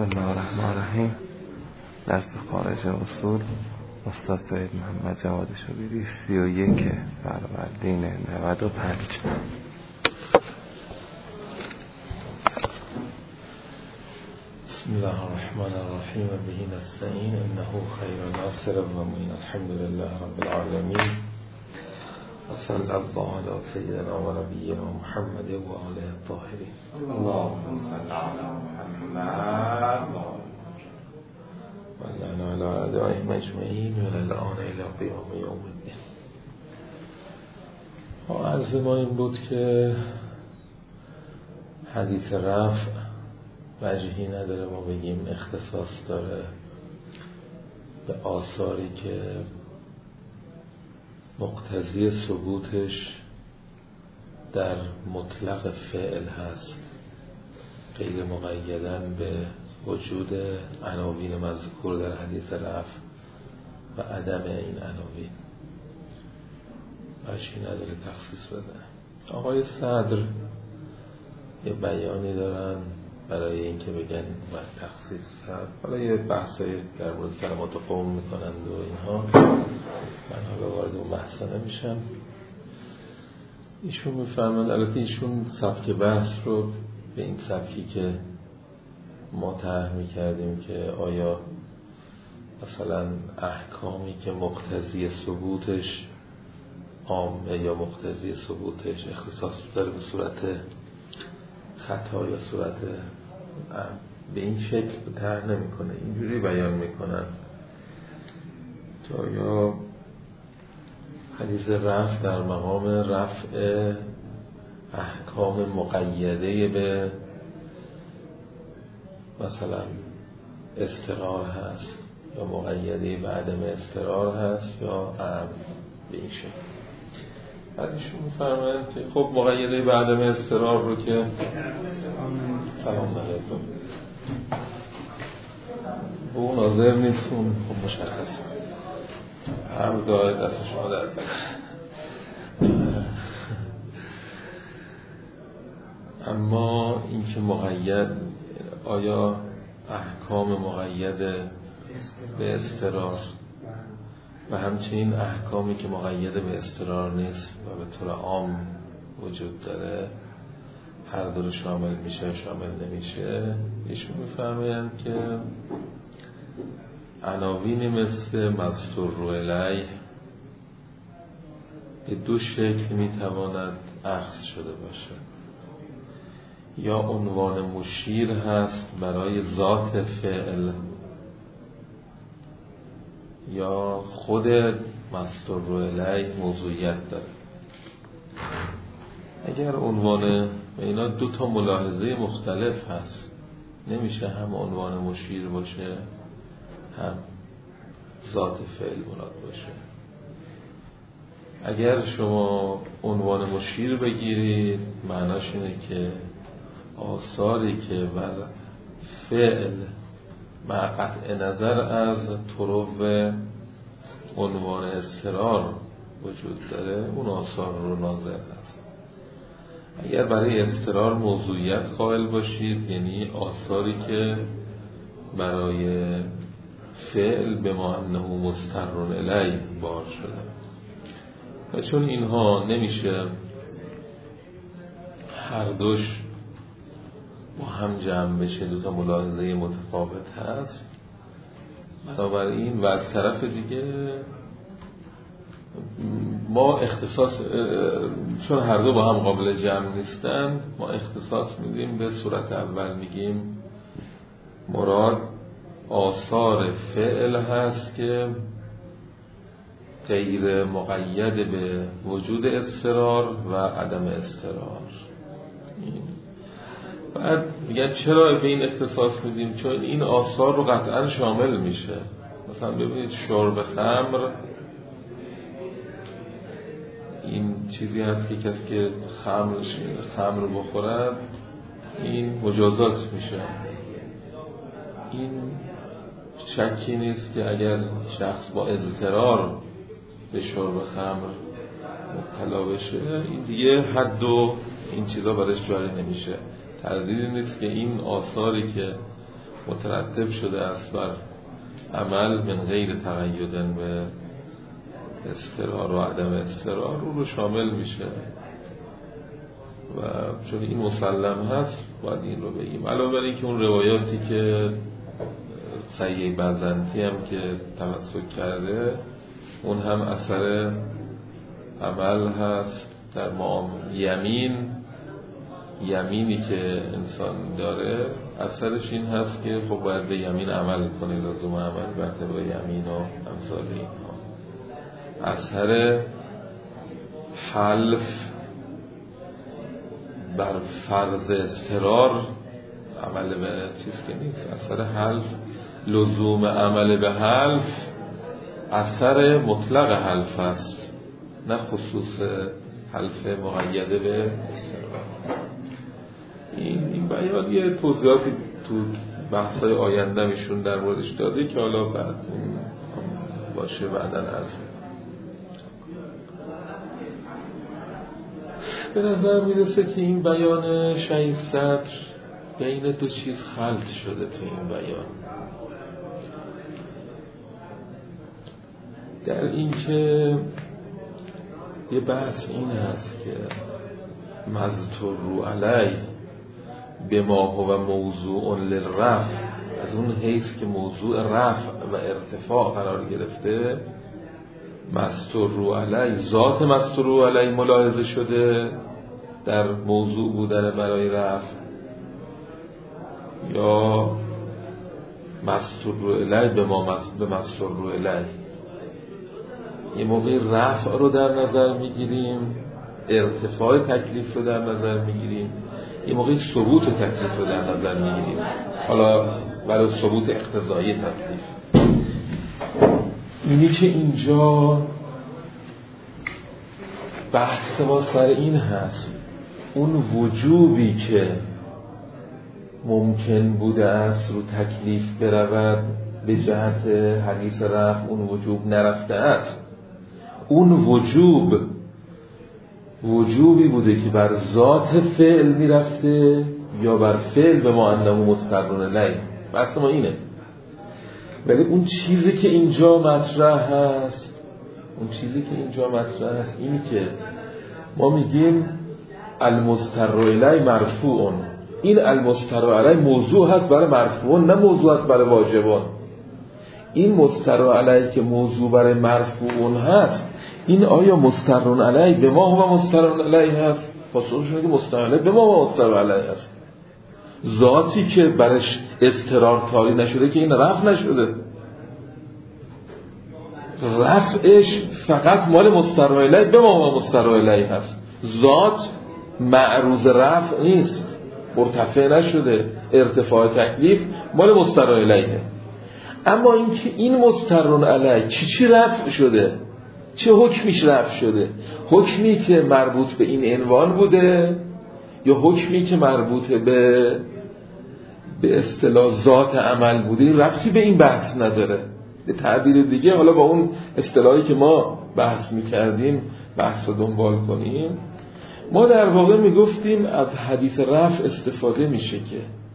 بسم الله الرحمن الرحیم. درس خارج اصول استاد سید محمد جواد شبیری 31 فروردین 95. بسم الله الرحمن الرحیم و به نستعین انه خیر ناصر و معین. الحمد لله رب العالمین و صلی الله علی سیدنا و نبینا محمد و آله الطاهرین. اللهم صل علی محمد و علی اعدائهم اجمعین و الان الی قیام یوم الدین. عرض ما این بود که حدیث رفع وجهی نداره ما بگیم اختصاص داره به آثاری که مقتضی ثبوتش در مطلق فعل هست، غیر مقیداً به وجود عناوین مذکور در حدیث رفع و عدم این عناوین. وجهی نداره تخصیص بزنه. آقای صدر یه بیانی دارن برای اینکه بگن باید تخصیص کرد. حالا یه بحثایی در مورد کلمات قوم میکنند و اینها، من حالا وارد اون بحثا نمیشم. ایشون میفرمند، البته ایشون سبک بحث رو به این سبکی که ما طرح میکردیم که آیا مثلا احکامی که مقتضی ثبوتش عامه یا مقتضی ثبوتش اختصاص داره به صورت خطا یا صورت به این شکل طرح نمیکنه، اینجوری بیان میکنن که یا حدیث رفع در مقام رفع احکام مقیده به مثلا اضطرار هست یا مقیده به عدم اضطرار هست یا به این شکل. بعدشون میفرمایند که خب مقیده به عدم اضطرار رو که سلام علیکم به اون حاضر نیستون، خب مشخصه هر داره دست شما در اما این که مقید، آیا احکام مقید به اضطرار و همچنین احکامی که مقید به اضطرار نیست و به طور عام وجود داره هر دو رو شامل میشه شامل نمیشه. ایشون میفرمایند که عناوینی مثل مستور الیه به دو شکل میتواند اخذ شده باشه. یا عنوان مشیر هست برای ذات فعل یا خود مستور الیه موضوعیت داره. اگر عنوان اینا دو تا ملاحظه مختلف هست، نمیشه هم عنوان مشیر باشه هم ذات فعل مراد باشه. اگر شما عنوان مشیر بگیرید معناش اینه که آثاری که بر فعل مع قطع نظر از طرف عنوان اضطرار وجود داره اون آثار رو ناظر هست. اگر برای اضطرار موضوعیت قائل باشید یعنی آثاری که برای فعل به ما انه مستر الیه بار شده و چون اینها نمیشه هر دوش با هم جمع بشه، دو تا ملاحظه متفاوت هست، بنابراین و از طرف دیگه ما اختصاص، چون هر دو با هم قابل جمع نیستن، ما اختصاص میدیم به صورت اول میگیم مراد آثار فعل هست که غیر مقید به وجود اضطرار و عدم اضطرار. بعد میگن چرا به این اختصاص میدیم؟ چون این آثار رو قطعا شامل میشه. مثلا ببینید شرب خمر این چیزی هست که کسی که خمر بخورد این مجازات میشه. این شکی نیست که اگر شخص با اضطرار به شرب خمر مبتلا بشه این دیگه حد و این چیزا برش جاری نمیشه. تردیدی نیست که این آثاری که مترتب شده است بر عمل من غیر تقیدن به اضطرار و عدم اضطرار رو شامل میشه و چون این مسلم هست باید این رو بگیم. علاوه بر این که اون روایاتی که سیه بزنتی هم که توسط کرده اون هم اثر عمل هست در یمینی که انسان داره اثرش این هست که خب باید به یمین عمل کنه، لزوم عمل بر طبق یمین و امثال اینها. اثر حلف بر فرض اضطرار عمل به چیز که نیست، اثر حلف لزوم عمل به حلف اثر مطلق حلف است نه خصوص حلف مقیده به اضطرار. این بیان یه توضیحاتی تو بحث‌های آینده میشون در موردش داده که حالا بعد باشه بعداً از به نظر میرسه که این بیان شهید صدر بین دو چیز خلط شده تو این بیان. در این که یه بحث این هست که مذکور علی به ما هو موضوع للرفع، از اون حیث که موضوع رفع و ارتفاع قرار گرفته مستور علی، ذات مستور علی ملاحظه شده در موضوع بودن برای رفع، یا مستور علی به مستور علی. یه موقع رفع رو در نظر میگیریم، ارتفاع تکلیف رو در نظر میگیریم، یه موقع ثبوت تکلیف رو در نظر میگیریم، حالا برای ثبوت اقتضایی تکلیف. اینی که اینجا بحث ما سر این هست اون وجوبی که ممکن بوده است رو تکلیف برود به جهت حدیث رفع اون وجوب نرفته است. اون وجوبی بوده که بر ذات فعل میرفته یا بر فعل به ما انه مستقرون لی. بحث ما اینه. ولی اون چیزی که اینجا مطرح هست اینی که ما میگیم المستر الی مرفوع. این المستر الی موضوع هست برای مرفوع، نه موضوع هست برای واجبان. این مستر الی که موضوع برای مرفوع هست، این آیا مسترون علی به ما هو مسترون علی هست؟ پاسخش اینه که مسترون علی به ما هو مسترون علی هست. ذاتی که برش اضطرار تاری نشده که این رفع نشده، رفعش فقط مال مسترون علی به ما هو مسترون علی هست. ذات معروض رفع نیست، مرتفع نشده، ارتفاع تکلیف مال مسترون علیه. اما اینکه این مسترون علی چی رفع شده، چه حکمیش رفع شده؟ حکمی که مربوط به این عنوان بوده یا حکمی که مربوط به اصطلاح ذات عمل بوده؟ این ربطی به این بحث نداره. به تعبیر دیگه، حالا با اون اصطلاحی که ما بحث میکردیم بحث رو دنبال کنیم، ما در واقع میگفتیم از حدیث رفع استفاده میشه که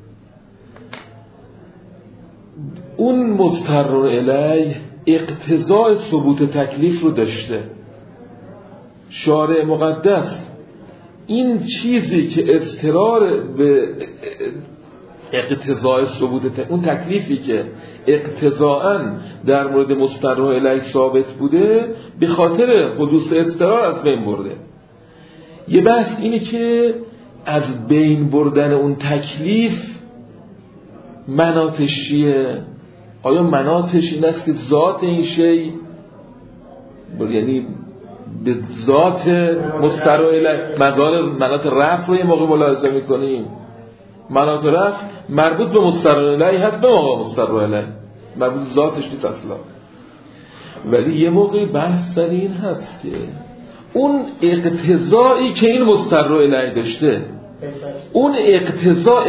اون مضطر الیه اقتضاء ثبوت تکلیف رو داشته. شارع مقدس این چیزی که اضطرار به اقتضاء ثبوت اون تکلیفی که اقتضاءً در مورد مضطر الیه ثابت بوده، به خاطر حدوث اضطرار از بین برده. یه بحث اینه که از بین بردن اون تکلیف مناطش چیه؟ آیا مناطش این است که ذات این شی، یعنی به ذات مستر الیه مناط رفع رو یه موقع ملاحظه میکنیم، مناط رفع مربوط به مستر الیه هست، به موقع مستر الیه مربوط ذاتش نیست اصلا. ولی یه موقع بحث سر این هست که اون اقتضایی که این مستر الیه داشته، اون اقتضا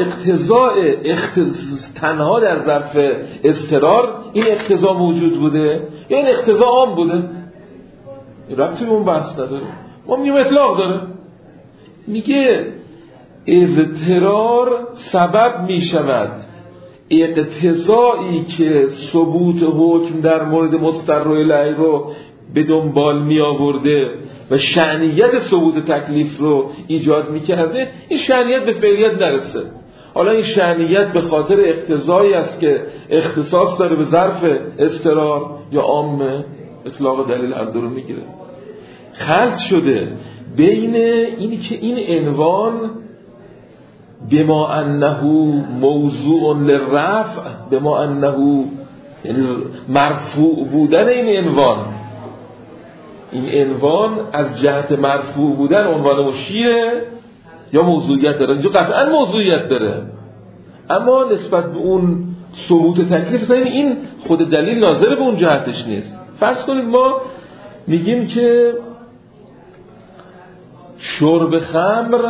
تنها در ظرف اضطرار این اقتضا موجود بوده یا این اقتضا عام بوده؟ ربطی به اون بحث نداره. ما میگیم اطلاق داره. میگه اضطرار سبب میشود اقتضایی که ثبوت حکم در مورد مضطر الیه رو به دنبال می آورده و شأنیت ثبوت تکلیف رو ایجاد می کرده، این شأنیت به فعلیت نرسه. حالا این شأنیت به خاطر اقتضایی است که اختصاص داره به ظرف اضطرار یا عامه، اطلاق دلیل هر دو رو میگیره. خلط شده بین اینی که این عنوان بما انه موضوع للرفع، بما انه مرفوع بودن این عنوان از جهت مرفوع بودن عنوان مشیره یا موضوعیت داره. اینجا قطعا موضوعیت داره، اما نسبت به اون ثبوت تکلیف این خود دلیل ناظر به اون جهتش نیست. فرض کنید ما میگیم که شرب خمر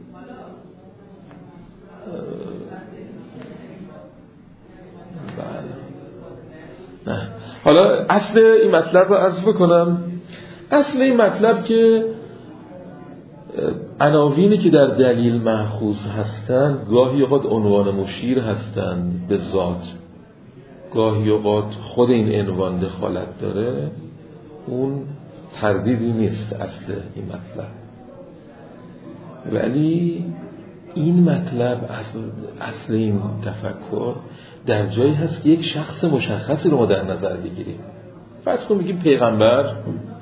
نه. حالا اصل این مطلب رو عرض بکنم. اصل این مطلب که عناوینی که در دلیل مأخوذ هستند گاهی اوقات عنوان مشیر هستند به ذات، گاهی اوقات خود این عنوان دخالت داره. اون تردیدی نیست اصل این مطلب، ولی این مطلب اصل این تفکر در جایی هست که یک شخص مشخصی رو ما در نظر بگیریم. فرض کن میگیم پیغمبر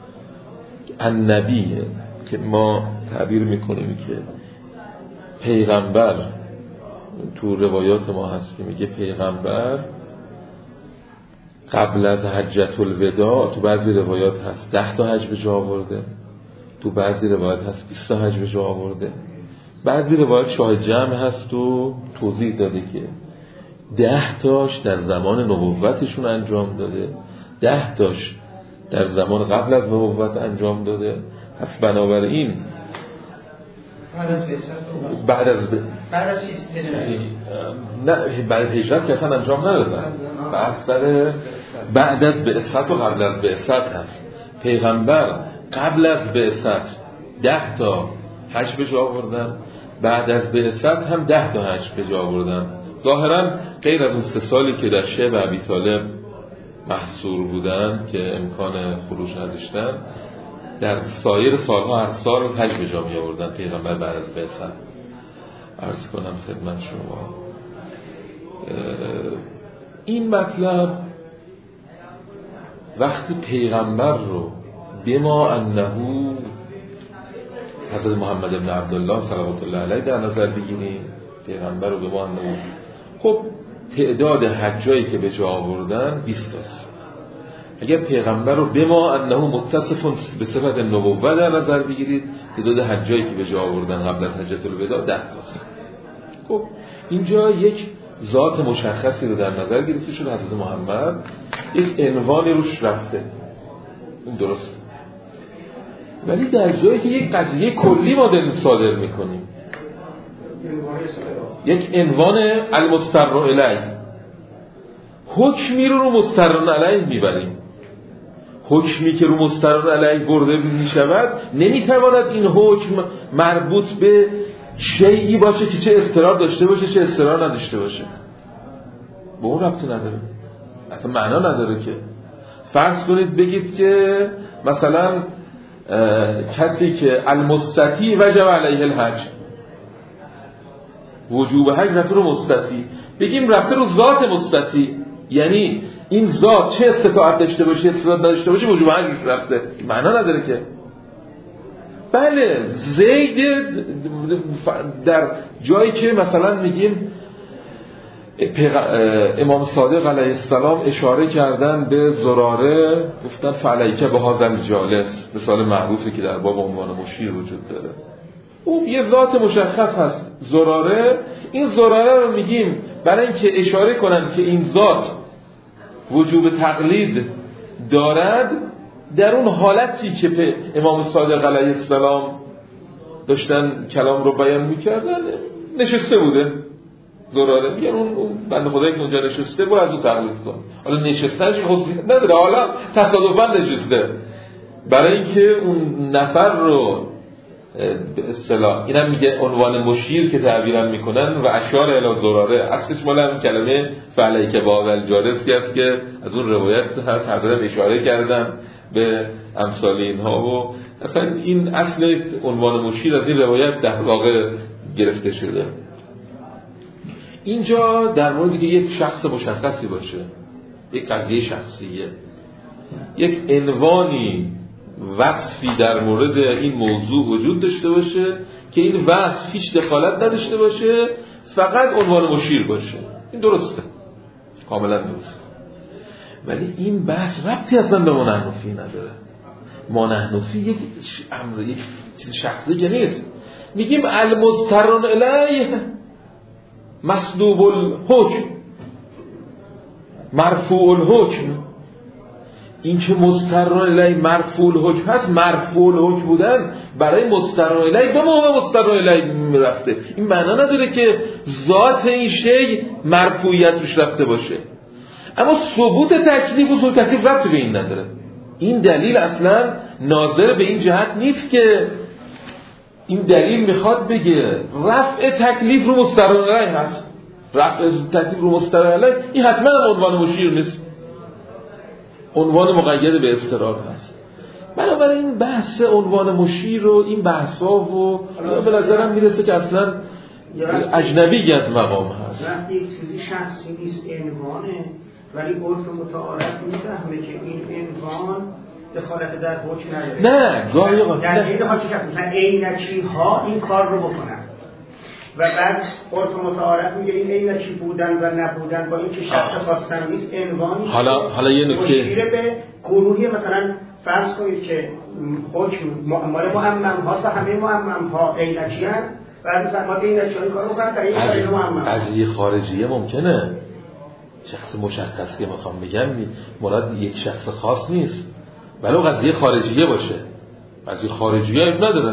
النبیه که ما تعبیر میکنیم که پیغمبر تو روایات ما هست که میگه پیغمبر قبل از حجت الوداع تو بعضی روایات هست 10 تا حج به جا آورده، تو بعضی روایات هست 20 تا حج به جا آورده، بعضی روایات شاهد جمع هست و توضیح داده که 10 تاش در زمان نبوتشون انجام داده، 10 تاش در زمان قبل از نبوت انجام داده. پس بنابراین بعد از هجرت که اصلا انجام ندادن، بعد از بعثت و قبل از بعثت هست. پیغمبر قبل از بعثت 10 تا حج به جا آوردن، بعد از بعثت هم 10 تا حج به جا آوردن. ظاهرا غیر از اون 3 سالی که در شیب ابی طالب محصور بودن که امکان خروج نداشتن، در سایر سالها هر سال حج به جا می آوردن پیغمبر بعد از بعثت. عرض کنم خدمت شما این مطلب وقتی پیغمبر رو بما انه حضرت محمد ابن عبدالله صلوات الله علیه در نظر بگیریم، پیغمبر رو بما انه، خب تعداد حجایی که به جا آوردن 20 تاست. اگر پیغمبر رو بما انه متصف به صفت نبوت در نظر بگیرید، تعداد حجایی که به جا آوردن قبل از حجت الوداع 10 تاست. خب اینجا یک ذات مشخصی رو در نظر گرفته شده، حضرت محمد یک عنوانی روش رفته، این درست. ولی در جایی که یک قضیه کلی ما داریم صادر میکنیم، یک عنوان المضطر الیه، حکمی رو مضطر الیه میبریم. حکمی که رو مضطر الیه برده میشود نمیتواند این حکم مربوط به شیئی باشه که چه اضطرار داشته باشه چه اضطرار نداشته باشه. به اون ربطی نداره، اصلا معنا نداره. که فرض کنید بگید که مثلا کسی که المستطیع وجب علیه الحج، وجوب حج رفته رو مستطیع، بگیم رفته رو ذات مستطیع، یعنی این ذات چه استطاعت داشته باشه استطاعت نداشته باشه وجوب حج روش رفته. معنا نداره که. بله زید در جایی که مثلا میگیم امام صادق علیه السلام اشاره کردن به زراره، گفتن فعلیکه به هذا الجالس، مثال معروفی که در باب عنوان مشیر وجود داره. اون یه ذات مشخص هست زراره، این زراره رو میگیم برای اینکه اشاره کنن که این ذات وجوب تقلید دارد، در اون حالتی که امام صادق علیه السلام داشتن کلام رو بیان میکردن نشسته بوده زراره. میگن اون بنده خدایی که اونجا نشسته برو از اون تقلید کن. حالا نشستنش خصوصیت نداره، حالا تصادفاً نشسته، برای اینکه اون نفر رو به اصطلاح اینم میگه عنوان مشیر که تعبیرم میکنن و اشار الی زراره، اصلش مال هم کلمه فعلیک باول جارسی است که از اون روایت هست، حضرت اشاره کردن به امثال اینها و اصلا این اصل عنوان مشیر از این روایت در واقع گرفته شده. اینجا در مورد که یک شخص مشخصی باشه، یک قضیه شخصیه، یک عنوانی وصفی در مورد این موضوع وجود داشته باشه که این وصف هیچ دخالت نداشته باشه، فقط عنوان مشیر باشه، این درسته، کاملا درسته. ولی این بحث ربطی اصلا به ما نحنفی نداره. ما نحنفی یک امر، یک چیز شخصی که نیست. میگیم المضطرون الیه مسلوب الحکم مرفوع الحکم. این که مضطرون الیه مرفوع الحکم هست، مرفوع الحکم بودن برای مضطرون الیه به موقع مضطرون الیه رفته، این معنا نداره که ذات این شی مرفوعیت روش رفته باشه. اما ثبوت تکلیف و ثبوت تکلیف ربطی به این نداره. این دلیل اصلا ناظر به این جهت نیست که این دلیل میخواد بگه رفع تکلیف رو مضطرون الیه هست، رفع تکلیف رو مضطرون الیه این حتما عنوان مشیر نیست، عنوان مقید به اضطرار هست. بنابراین این بحث عنوان مشیر و این بحثا و به نظرم میرسه که اصلا اجنبی از مقام هست. وقتی یک چیزی شخصی نیست عنوانه، ولی عرف متعارف میفهمه که این عنوان دخالت در حکم نداره. نه گاهی در این حال که مثلا عینکی ها این کار رو بکنن و بعد عرف متعارف میگه این عینکی بودن و نبودن با این که شخص خاصن نیست عنوانی. حالا یه نکته مشیر به گروهی مثلا فرض کنید که حکم مال معمم هاست و همه معمم ها عینکی هست، بعد فرماد عینکی ها این کار رو بکنن در این کار معمم. قضیه خارجیه ممکنه شخص مشخص که میخوام بگم مراد یک شخص خاص نیست، ولی قضیه خارجیه باشه. قضیه خارجیه اب نداره،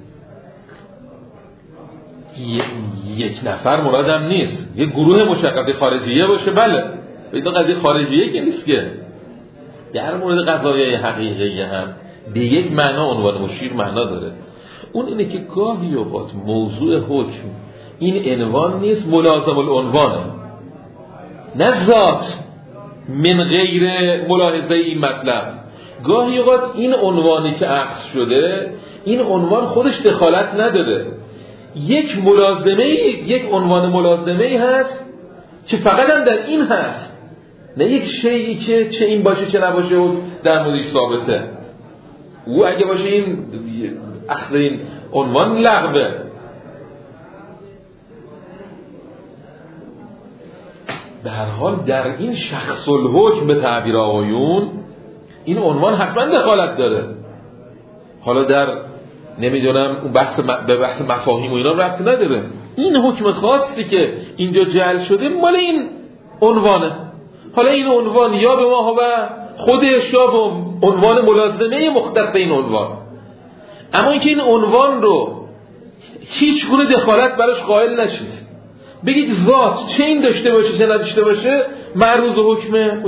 یک نفر مرادم نیست، یک گروه مشخص خارجیه باشه، بله این قضیه خارجیه که نیست که. در مورد قضایای حقیقی هم به یک معنا عنوان مشیر معنا داره. اون اینه که گاهی اوقات موضوع حکم این عنوان نیست، ملازم العنوانه، نه ذات من غیر ملاحظه این مطلب. گاهی اوقات این عنوانی که عکس شده این عنوان خودش دخالت نداره، یک ملازمه، یک عنوان ملازمه هست که فقط هم در این هست، نه یک شیئی که چه این باشه چه نباشه و در موردش ثابته. او اگه باشه این اخذ این عنوان لغوه. به هر حال در این شخص الحکم به تعبیر آقایون این عنوان حتما دخالت داره. حالا در نمیدونم اون به بحث مفاهیم و اینا ربطی نداره، این حکم خاصی که اینجا جعل شده مال این عنوانه. حالا این عنوان یا به ما و خودش یا به عنوان ملازمه مختص به این عنوان، اما اینکه این عنوان رو هیچ گونه دخالت براش قائل نشید، بگید ذات چه این داشته باشه چه نداشته باشه معروض حکمه،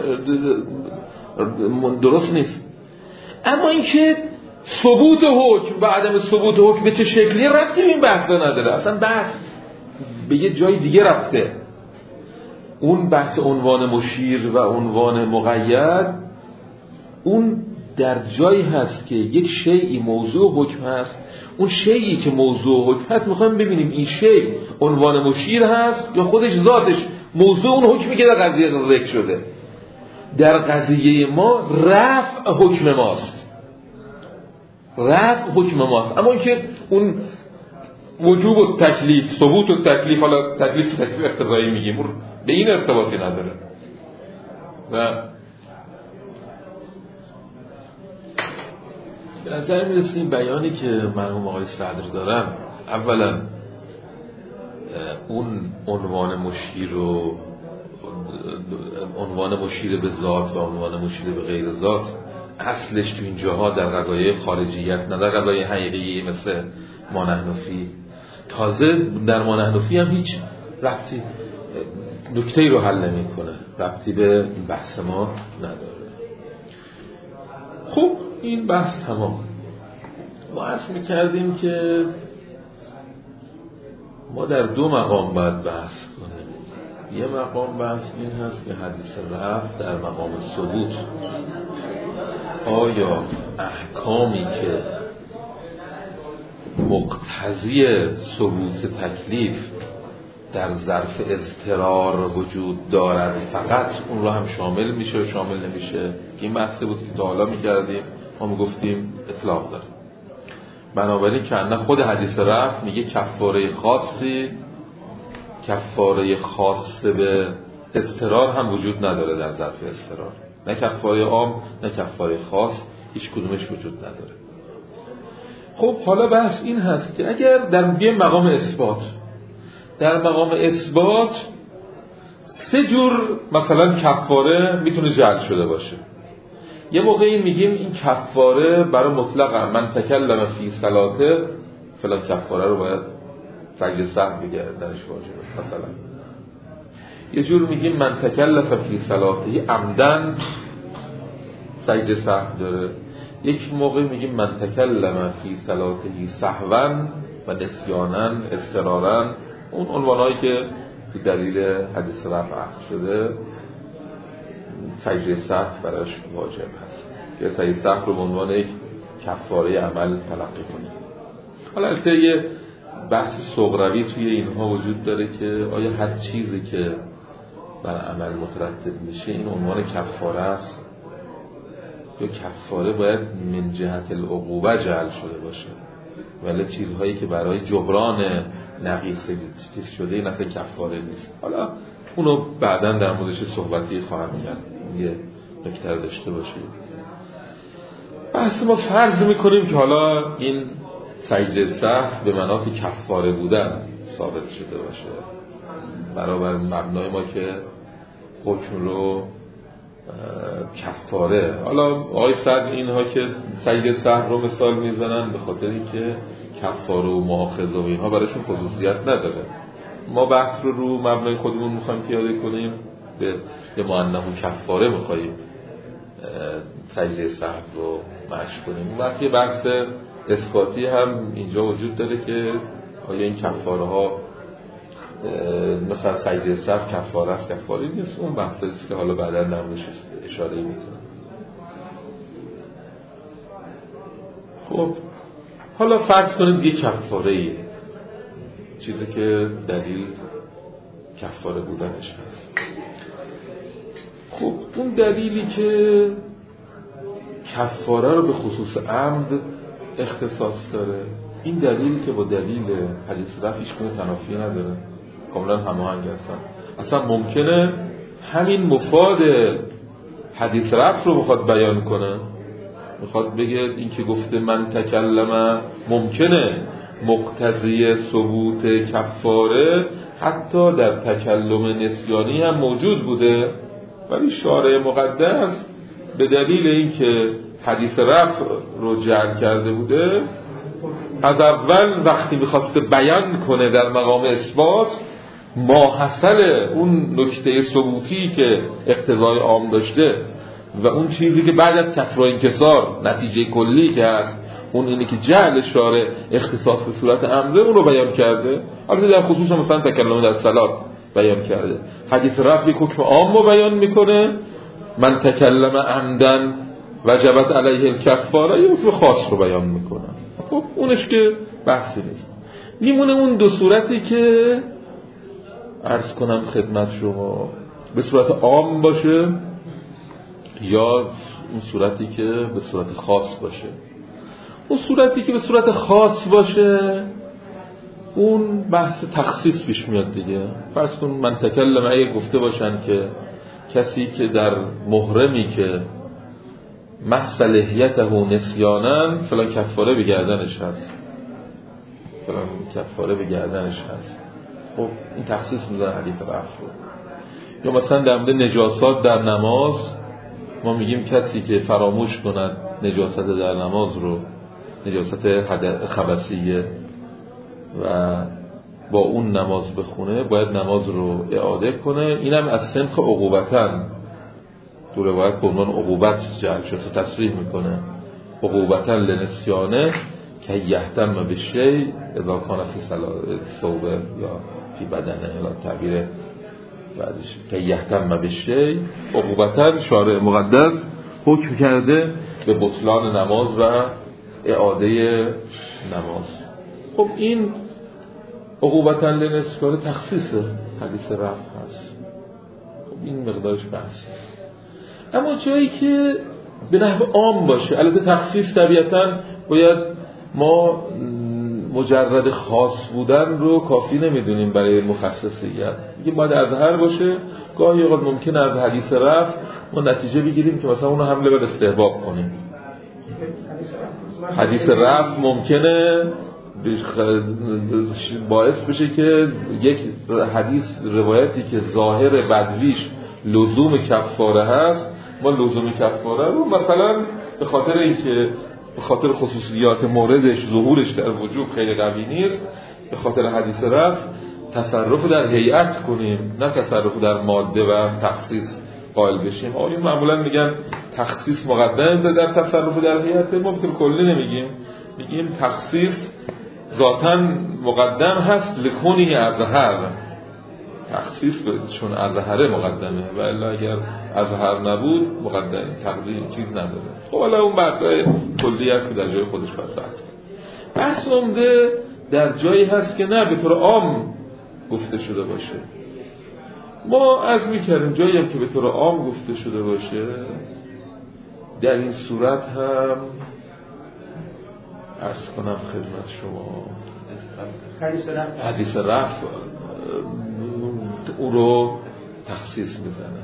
درست نیست. اما اینکه ثبوت حکم و عدم ثبوت حکم به چه شکلی ربطی به این بحثا نداره، اصلا بحث به یه جای دیگه رفته. اون بحث عنوان مشیر و عنوان مقید اون در جایی هست که یک شیئی موضوع حکم هست، اون شیئی که موضوع حکم هست میخوایم ببینیم این شیء عنوان مشیر هست یا خودش ذاتش موضوع اون حکمی که در قضیه ذکر شده. در قضیه ما رفع حکم ماست، رفع حکم ماست، اما اینکه اون وجوب و تکلیف، ثبوت و تکلیف، حالا تکلیف اقتضایی میگیم، به این ارتباطی نداره. و به نظر میرسه این بیانی که مرحوم آقای صدر دارن، اولا اون عنوان مشیر و عنوان مشیر به ذات و عنوان مشیر به غیر ذات اصلش تو اینجاها در قضایای خارجیت، نه در قضایای حقیقی مثل ما نحنفی. تازه در ما نحنفی هم هیچ ربطی نکته‌ای رو حل نمی‌کنه، ربطی به این بحث ما نداره. خب این بحث تمام. ما عرض میکردیم که ما در دو مقام باید بحث کنیم. یه مقام بحث این هست که حدیث رفع در مقام ثبوت آیا احکامی که مقتضی ثبوت تکلیف در ظرف اضطرار وجود دارد فقط اون رو هم شامل میشه و شامل نمیشه، که این بحثی بود که تا حالا میکردیم. ما میگفتیم اطلاق داره. بنابراین که نه خود حدیث رفع میگه کفاره خاصه به اضطرار هم وجود نداره در ظرف اضطرار، نه کفاره عام نه کفاره خاص، هیچ کدومش وجود نداره. خب حالا بحث این هست که اگر در مقام اثبات سه جور مثلا کفاره میتونه جعل شده باشه. یه موقعی میگیم این کفاره برای مطلقا من تکلم فی صلاته فلان کفاره رو باید سجده سهو بگردنش واجبه. مثلا یه جور میگیم من تکلف فی صلاته عمدن سجده سهو داره. یک موقع میگیم من تکلم فی صلاته سهوا و نسیانا اضطرارا، اون عنوانایی که دلیل حدیث رفع عقد شده سجده سهو براش واجب هست که سجده سهو رو به عنوان یک کفاره عمل تلقی کنیم. حالا البته یه بحث صغروی توی اینها وجود داره که آیا هر چیزی که بر عمل مترتب میشه این عنوان کفاره است یا کفاره باید من جهت العقوبه جعل شده باشه، ولی چیزهایی که برای جبران نقیصه شده این اصلا کفاره نیست. حالا اونو بعداً در موردش صحبتی خواهم کرد، یه نکته داشته باشید. بحث ما فرض میکنیم که حالا این سجده سهو به مناط کفاره بودن ثابت شده باشه، برابر مبنای ما که حکم رو کفاره. حالا آقای صدر اینها که سجده سهو رو مثال میزنن به خاطر اینکه کفاره و مؤاخذه و اینها برایشون خصوصیت نداره. ما بحث رو مبنای خودمون میخوایم پیاده کنیم، به معنی کفاره میخوایم سجده سهو رو مشق کنیم. وقتی بحث اثباتی هم اینجا وجود داره که آیا این کفاره ها مثلا سجده سهو کفاره است کفاره نیست، اون بحثی است که حالا بعدا نمونش اشاره میکنم. خب حالا فرض کنید یه کفاره ایه، چیزی که دلیل کفاره بودنش هست. خب اون دلیلی که کفاره رو به خصوص عمد اختصاص داره، این دلیلی که با دلیل حدیث رفع هیچ گونه تنافی نداره، کاملا هماهنگ هستن. اصلا ممکنه همین مفاد حدیث رفع رو بخواد بیان کنه، میخواد بگه این که گفته من تکلم ممکنه مقتضی ثبوت کفاره حتی در تکلم نسیانی هم موجود بوده، ولی شارع مقدس به دلیل اینکه حدیث رفع رو جعل کرده بوده از اول وقتی میخواسته بیان کنه در مقام اثبات ماحصل اون نکته ثبوتی که اقتضای عام داشته و اون چیزی که بعد از کسر و انکسار نتیجه کلی که هست اون اینه که جعل شارع اختصاص به صورت عمده اون رو بیان کرده. البته در خصوص مثلا تکلم در صلات بیان کرده. حدیث رفع یک حکم عام رو بیان میکنه، من تکلم عمدن وجبت علیه الکفاره یه حکم خاص رو بیان میکنه. خب اونش که بحثی نیست. میمونه اون دو صورتی که عرض کنم خدمت شما، به صورت عام باشه یا اون صورتی که به صورت خاص باشه. اون صورتی که به صورت خاص باشه اون بحث تخصیص پیش میاد دیگه. فرض کن من تکلم اگه گفته باشن که کسی که در محرمی که مس لحیته نسیانا فلان کفاره به گردنش هست، فلان کفاره به گردنش هست. خب این تخصیص میذاره حدیث رفع رو. یا مثلا در مورد نجاسات در نماز ما میگیم کسی که فراموش کند نجاست در نماز رو، نجاست خبثیه و با اون نماز بخونه باید نماز رو اعاده کنه. اینم از صنف عقوبتن، تو روایت به عنوان عقوبت جعل شده تصریح میکنه، عقوبتن لنسیانه، که یهتم به شی اذا کان فی ثوب یا فی بدنه، الا تعبیر بعدش که یهتم به شی عقوبتاً شارع مقدس حکم کرده به بطلان نماز و اعاده نماز. خب این عقوبتاً لنسکار تخصیص حدیث رفع هست. خب این مقدارش بحث. اما جایی که به نحو عام باشه، البته تخصیص طبیعتاً باید ما مجرد خاص بودن رو کافی نمیدونیم برای مخصصیت، میگه باید اظهر باشه. گاهی اوقات ممکنه از حدیث رفع ما نتیجه بگیریم که مثلا اونو حمله بر استحباب کنیم. حدیث رفع ممکنه باعث بشه که یک حدیث روایتی که ظاهر بدویش لزوم کفاره هست، ما لزوم کفاره رو مثلا به خاطر اینکه به خاطر خصوصیات موردش ظهورش در وجوب خیلی قوی نیست، به خاطر حدیث رفع تصرف در هیئت کنیم، نه تصرف در ماده و تخصیص قائل بشیم. آقایون معمولا میگن تخصیص مقدم در تصرف در هیئت، ما به طور کلی نمیگیم، میگیم تخصیص ذاتاً مقدم هست لکنی اظهر، تخصیص چون اظهره مقدمه و الا اگر اظهر نبود مقدم تقدیم چیز نداره. خب حالا اون بحثای کلی هست که در جای خودش باید بحث کنیم. بحث عمده در جایی هست که نه به طور عام گفته شده باشه. ما عزم می‌کردیم جایی هم که به طور عام گفته شده باشه، در این صورت هم عرض کنم خدمت شما حدیث رفع او رو تخصیص میزنه.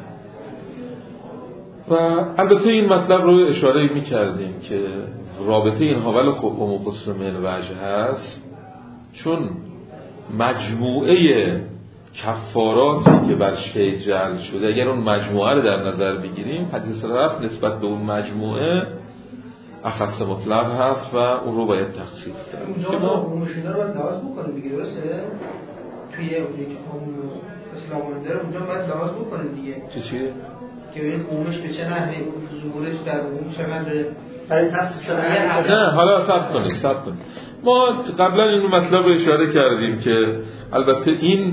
و البته این مطلب رو اشاره میکردیم که رابطه اینها ولی خب مقصر من وجه هست، چون مجموعه کفاراتی که بر شی جعل شده اگر اون مجموعه رو در نظر بگیریم، حدیث رفع نسبت به اون مجموعه اخص مطلق هست و اون رو باید تخصیص کرد. اونجا ما مشینا رو باید لحاظ بکنیم دیگه، درسته؟ توی یک اسلام داره اونجا باید لحاظ بکنیم دیگه. چیه؟ که این قومش به چه نحوی، ظهورش در قوم چقدر برای تخصیص نه حالا صبر کنید. ما قبلا این مطلب رو اشاره کردیم که البته این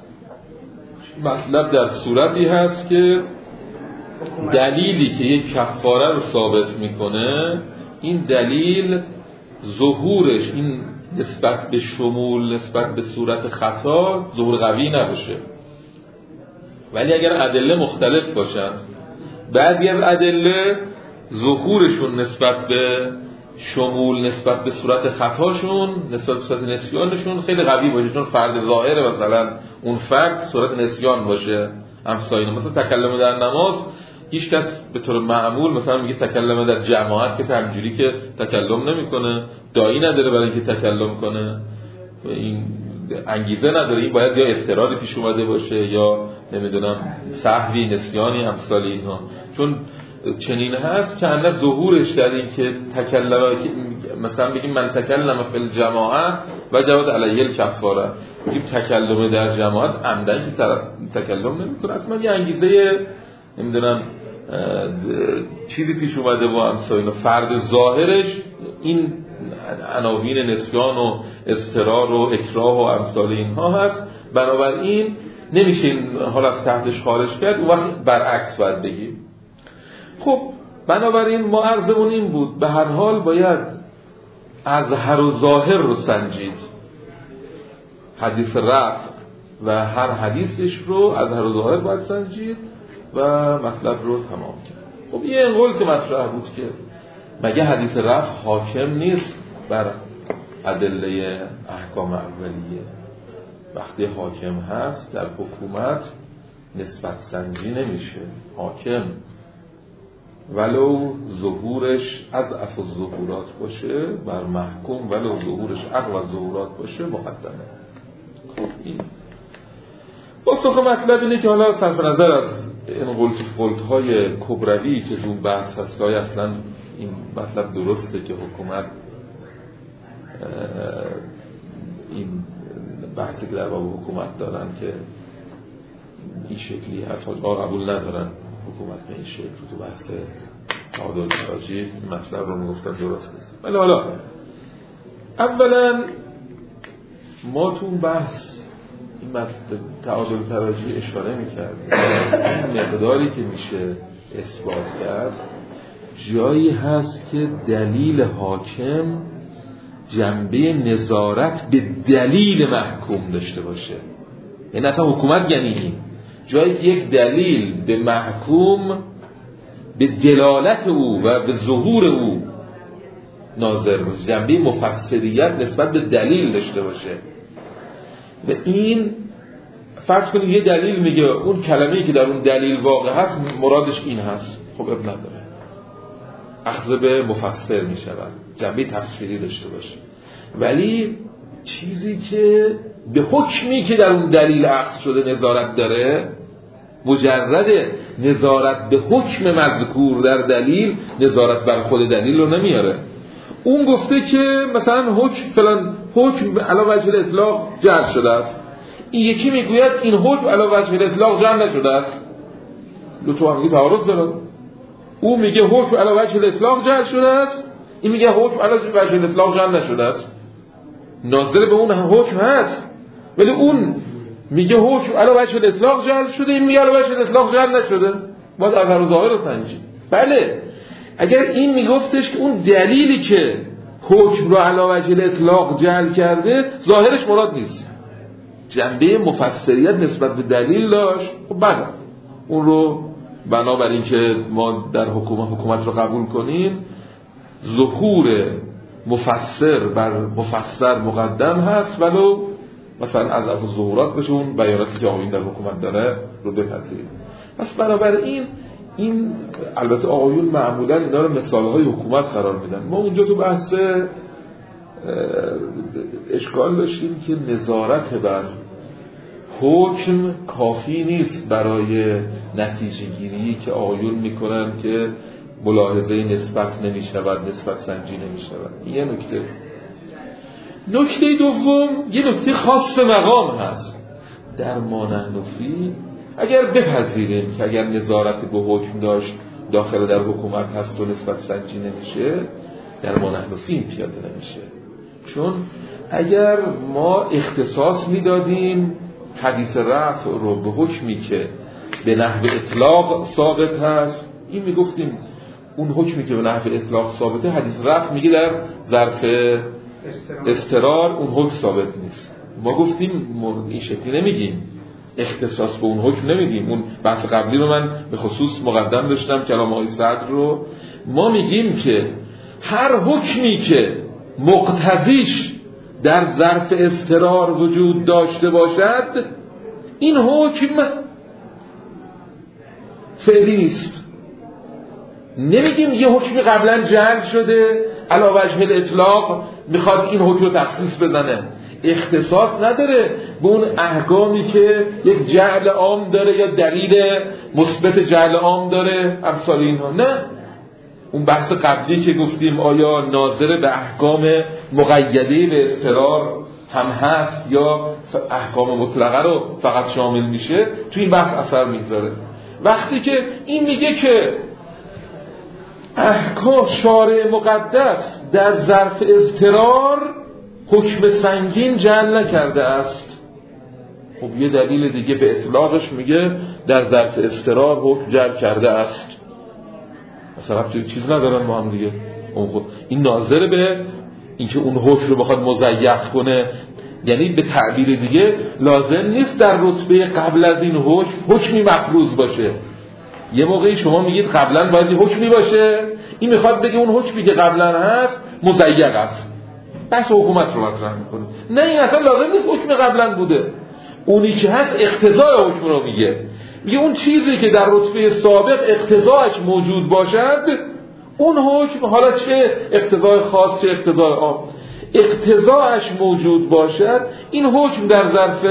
مطلب در صورتی هست که دلیلی که یک کفاره رو ثابت میکنه، این دلیل ظهورش این نسبت به شمول نسبت به صورت خطا ظهور قوی نباشه. ولی اگر ادله مختلف باشن، بعضی از ادله ظهورشون نسبت به شمول نسبت به صورت خطاشون نسبت به صورت نسیانشون خیلی قوی باشه، چون فرد ظاهره مثلا اون فرد صورت نسیان باشه امثال مثلا تکلم در نماز، هیچ کس به طور معمول مثلا میگه تکلم در جماعت که همجوری که تکلم نمیکنه، داعی نداره برای اینکه تکلم کنه، این انگیزه نداره، این باید یا اضطراری پیش اومده باشه یا نمیدونم سهوی نسیانی امثال اینها. چون چنین هست که اندر ظهورش در این که تکلم مثلا بگیم من تکلم فی الجماعه و جواد علیه الکفاره، این تکلم در جماعت عمدن که طرف تکلم نمیکنه، اصلا یه انگیزه نمیدونم چیزی پیش اومده با امثال فرد ظاهرش این عناوین نسیان و اضطرار و اکراه و امثال اینها هست، بنابراین نمیشه این حالت تحتش خارج کرد، اون وقت برعکس باید بگیم. خب بنابراین ما عرضمون این بود به هر حال باید اظهر و ظاهر رو سنجید، حدیث رفع و هر حدیثش رو اظهر و ظاهر باید سنجید و مطلب رو تمام کرد. خب یه قول که مطرح بود که مگه حدیث رفع حاکم نیست بر ادله احکام اولیه؟ وقتی حاکم هست در حکومت نسبت سنجی نمیشه، حاکم ولو ظهورش از الظهورات باشه بر محکوم ولو ظهورش اقوى الظهورات باشه مقدمه. خب این بسخ مطلب اینه که حالا صرف نظر از این قلت‌های کبروی که اون بحث هست که اصلا این مطلب درسته که حکومت این بحثی که در باب حکومت دارن که این شکلی هست قبول ندارن حکومت به این شکل تو بحث تعادل خراجی مطلب رو میگفتن درست است. ولی حالا اولا ما تو اون بحث این تعادل تراجعی اشاره می‌کردیم، مقداری که میشه اثبات کرد جایی هست که دلیل حاکم جنبه نظارت به دلیل محکوم داشته باشه. یعنی اصلا حکومت یعنی این جایی که یک دلیل به محکوم به دلالت او و به ظهور او ناظر باشه، جنبه مفسریت نسبت به دلیل داشته باشه. و این فرض کنید یه دلیل میگه اون کلمه‌ای که در اون دلیل واقع هست مرادش این هست، خب اب نداره، اخذ به مفسر میشود، جنبه تفسیری داشته باشه. ولی چیزی که به حکمی که در اون دلیل اخذ شده نظارت داره، مجرد نظارت به حکم مذکور در دلیل نظارت بر خود دلیل رو نمیاره. اون گفته که مثلا حکم فلان حکم علی وجه الاطلاق جر شده است، این یکی میگوید این حکم علی وجه الاطلاق جر نشده است. دو تا هم تعارض داره. او میگه حکم علی وجه الاطلاق جر شده است، این میگه حکم علی وجه الاطلاق جر نشده است. ناظر به اون حکم هست، ولی اون میگه حکم علی وجه الاطلاق جر شده، این میگه علی وجه الاطلاق جر نشده. باید اثر و ظاهر رو سنجید. بله اگر این میگفتش که اون دلیلی که حکم رو علی وجه الاطلاق جعل کرده ظاهرش مراد نیست، جنبه مفسریت نسبت به دلیل داشت، خب بله اون رو بنابراین که ما در حکومت رو قبول کنیم ظهور مفسر بر مفسر مقدم هست، ولو مثلا از افضل ظهورات بشه اون بیاناتی که آقایون در حکومت داره رو بپذیریم. پس بنابراین این البته آقایون معمولا اینا رو مثالهای حکومت قرار میدن. ما اونجا تو بحث اشکال داشتیم که نظارت بر حکم کافی نیست برای نتیجه گیری که آقایون میکنن که ملاحظه نسبت نمیشود، نسبت سنجی نمیشود. این یه نکته. نکته دوم یه نکته خاص مقام هست. در ما نحن فی اگر بپذیریم که اگر نظارت به حکم داشت داخل در حکومت هست و نسبت سنجی نمیشه، در ما نحن فی پیاده نمیشه. چون اگر ما اختصاص میدادیم حدیث رفع رو به حکمی که به نحو اطلاق ثابت هست، این میگفتیم اون حکمی که به نحو اطلاق ثابته حدیث رفع میگه در ظرف استرار اون حکم ثابت نیست. ما گفتیم این شکلی نمیگیم، اختصاص به اون حکم نمیدیم. اون بحث قبلی رو من به خصوص مقدم داشتم کلام آقای صدر رو. ما میگیم که هر حکمی که مقتضیش در ظرف استرار وجود داشته باشد این حکم فعلی نیست. نمیگیم یه حکمی قبلا جعل شده علی وجه الاطلاق میخواد این حکم رو تخصیص بزنه، اختصاص نداره به اون احکامی که یک جعل عام داره یا دلیل مثبت جعل عام داره امثال اینها. نه، اون بحث قبلی که گفتیم آیا ناظر به احکام مقیده به استرار هم هست یا احکام مطلقه رو فقط شامل میشه، تو این بحث اثر میگذاره. وقتی که این میگه که احکام شارع مقدس در ظرف اضطرار حکم سنگین جعل نکرده است، خب یه دلیل دیگه به اطلاقش میگه در ظرف اضطرار حکم جعل کرده است. مثلا چیز ندارن با هم دیگه. این ناظر به اینکه اون حکم رو بخواد مزیف کنه، یعنی به تعبیر دیگه لازم نیست در رتبه قبل از این حکمی مفروض باشه. یه موقعی شما میگید قبلا باید یه حکمی باشه، این میخواد بگه اون حکمی که قبلا هست مزیق است، بحث حکومت رو مطرح میکنه. نه، این اصلا لازم نیست حکم قبلا بوده، اونی که هست اقتضای حکم رو میگه اون چیزی که در رتبه سابق اقتضاش موجود باشد اون حکم، حالا چه اقتضای خاص چه اقتضای عام، اقتضاش موجود باشد این حکم در ظرف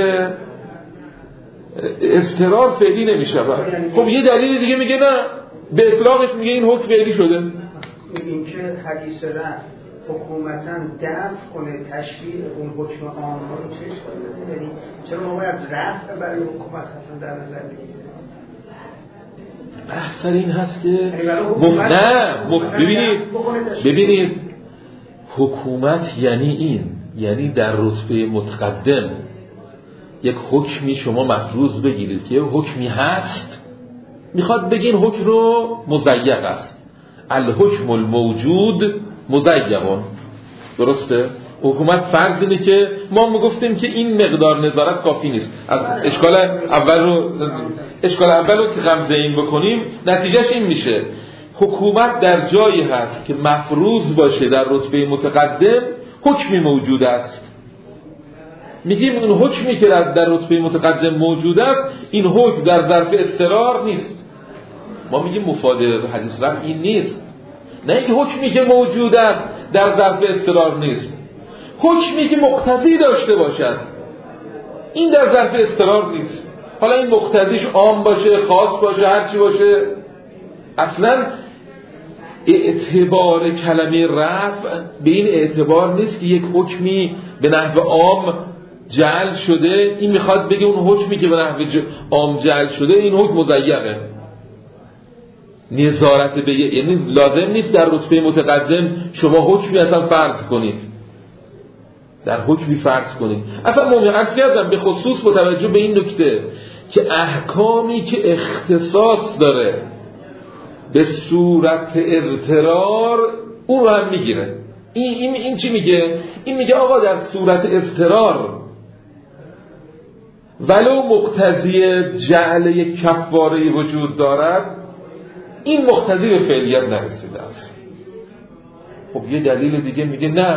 استرار فعلی نمیشه. خب یه دلیل دیگه میگه نه، به اطلاقش میگه این حکم فعلی شده. این که حدیث رفع حکومتاً دفع کنه تشریع اون حکم عام رو چه اشکالی داره؟ یعنی چرا ما باید رفع برای حکومت اصلا در نظر بگیریم؟ بحث این هست که ببینید حکومت یعنی این، یعنی در رتبه متقدم یک حکمی شما مفروض بگیرید که یک حکمی هست، میخواد بگین حکم رو مضیق است. الحکم الموجود مضیقون. درسته؟ حکومت فرض اینه که ما میگفتیم که این مقدار نظارت کافی نیست. از اشکال اول رو که غمزه این بکنیم، نتیجهش این میشه حکومت در جایی هست که مفروض باشه در رتبه متقدم حکمی موجود است. میگیم این حکمی که در رتبه متقدم موجود است، این حکم در ظرف اضطرار نیست. ما میگیم مفاد حدیث رفع این نیست، نه اینکه حکمی که موجود است در ظرف اضطرار نیست، حکمی که مقتضی داشته باشد این در ظرف اضطرار نیست. حالا این مقتضیش عام باشه، خاص باشه، هر چی باشه، اصلا اعتبار کلمه رفع به این اعتبار نیست که یک حکمی به نحو عام جعل شده، این میخواد بگه اون حکمی که به نحو عام جعل شده این حکم مضیقه. نظارت به یعنی لازم نیست در رتبه متقدم شما حکمی اصلا فرض کنید، در حکمی فرض کنید. اصلا ممکن عرض کردم به خصوص با توجه به این نکته که احکامی که اختصاص داره به صورت اضطرار اون رو هم میگیره. این چی میگه؟ این میگه آقا در صورت اضطرار ولو مقتضی جعل یک کفاره وجود دارد، این مقتضی به فعلیت نرسیده است. خب یه دلیل دیگه میگه نه،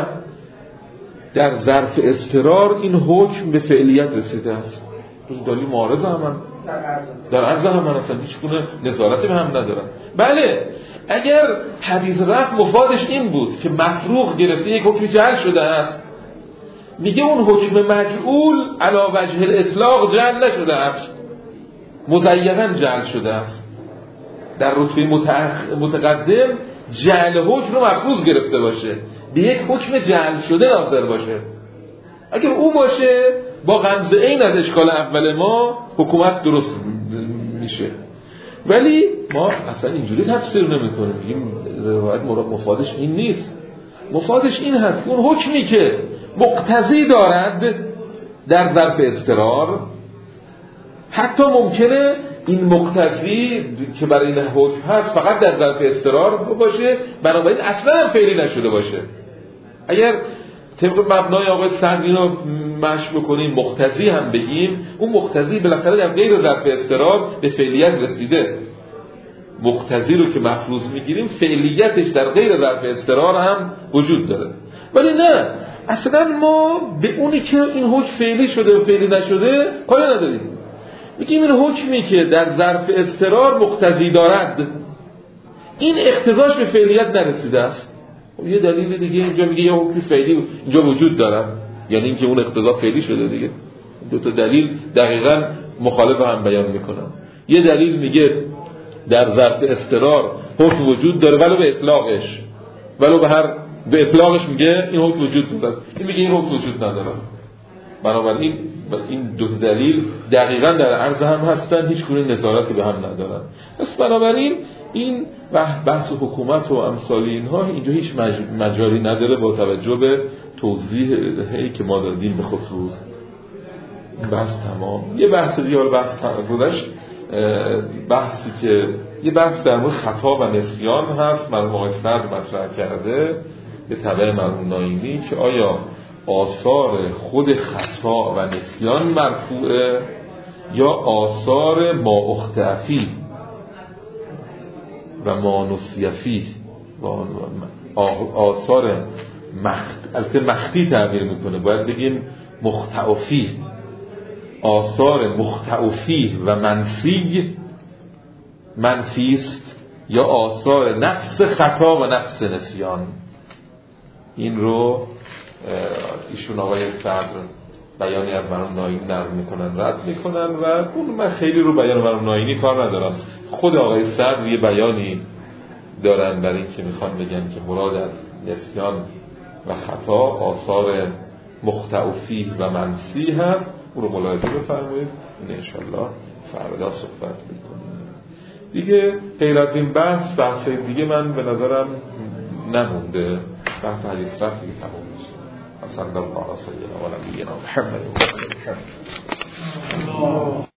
در ظرف اضطرار این حکم به فعلیت رسیده است. دلیل معارض هم در عرض هم اصلا هیچ گونه نظارتی به هم ندارن. بله اگر حدیث رفع مفادش این بود که مفروغ گرفته یک حکم جعل شده است، میگه اون حکم مجعول علی وجه الاطلاق جعل نشده است، مضیقاً جعل شده است. در رتبه متقدم جعل حکم رو مفروض گرفته باشه، به یک حکم جعل شده ناظر باشه. اگر او باشه با غمزه این از اشکال اول ما حکومت درست میشه. ولی ما اصلا اینجوری تفسیر نمی‌کنیم، میگیم روایت مفادش این نیست، مفادش این هست اون حکمی که مقتضی دارد در ظرف اضطرار، حتی ممکنه این مقتضی که برای این حکم هست فقط در ظرف اضطرار باشه، بنابراین اصلا هم فعلی نشده باشه. اگر طبق مبنای آقای سعد اینو مشی بکنیم مقتضی هم بگیم، اون مقتضی بالاخره در غیر ظرف اضطرار به فعلیت رسیده. مقتضی رو که مفروض میگیریم فعلیتش در غیر ظرف اضطرار هم وجود داره. ولی نه، اصلا ما به اونی که این حکم فعلی شده و فعلی نشده کاری نداریم. میگیم این حکمی که در ظرف اضطرار مقتضی دارد، این اقتضاش به فعلیت نرسیده است. یه دلیل دیگه اینجا میگه یه حکم فعلی اینجا وجود داره، یعنی اینکه اون اقتضا فعلی شده دیگه. دو تا دلیل دقیقاً مخالف هم بیان میکنن. یه دلیل میگه در ظرف اضطرار حکم وجود داره ولو به اطلاقش، ولو به اطلاقش میگه این حکم وجود داره، این میگه این حکم وجود نداره. بنابراین این دو دلیل دقیقاً در عرض هم هستن، هیچ گونه نظارتی به هم ندارن. پس بنابراین این بحث حکومت و امثال اینها اینجا هیچ مجالی نداره با توجه به توضیحی که ما دادیم به خصوص بحث تمام. یه بحث دیگه، بحث گذشت، بحثی که یه بحث در مورد خطا و نسیان هست، مرحوم آقای صدر مطرح کرده به تبع مرحوم نایمی که آیا آثار خود خطا و نسیان مرفوعه یا آثار ما اختعفی و ما نسیفی و آثار البته مخفی تعبیر میکنه، باید بگیم مختعفی، آثار مختعفی و منفیست یا آثار نفس خطا و نفس نسیان. این رو ایشون آقای صدر بیانی از مرحوم نایینی نقل میکنن، رد میکنن و اون من خیلی رو بیان مرحوم نایینی کار ندارم. خود آقای صدر یه بیانی دارن برای این که میخوان بگن که مراد از نسیان و خطا آثار مختعفی و منسی هست. اون رو ملاحظه بفرمایید، این انشالله فردا صحبت میکنیم دیگه. غیر از این بحث دیگه من به نظرم نمونده. بحث حدیث بحث دیگه تموم میشه. صلی الله علیه و سیدنا و نبینا محمد.